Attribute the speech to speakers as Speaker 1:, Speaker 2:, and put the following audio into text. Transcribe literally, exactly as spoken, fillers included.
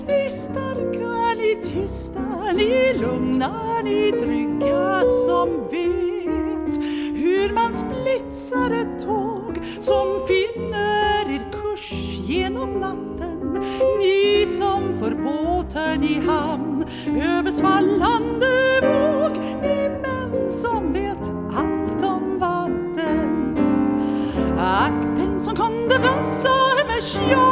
Speaker 1: Ni starka, ni tysta, ni lugna, ni trygga som vet hur man splitsar ett tåg som finner er kurs genom natten. Ni som för båten i hamn över svallande våg, ni män som vet allt om vatten. Akten som kunde blåsa med sjö